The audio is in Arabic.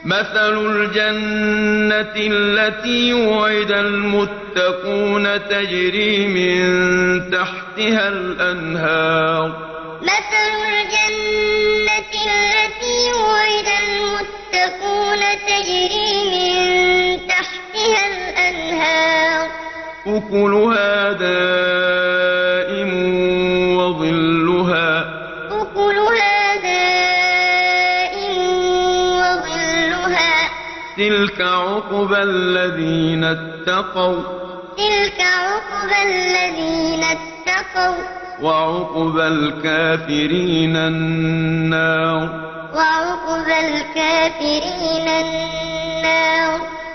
مثل الجنة التي وعد المتقون تجري من تحتها الأنهار مثل الجنة التي وعد المتقون تجري من تحتها الأنهار أكلها دائم وظلها أكلها دائم وظلها تلك عقبى الذين اتقوا تلك عقبى الذين اتقوا وعقبى الكافرين النار وعقبى الكافرين النار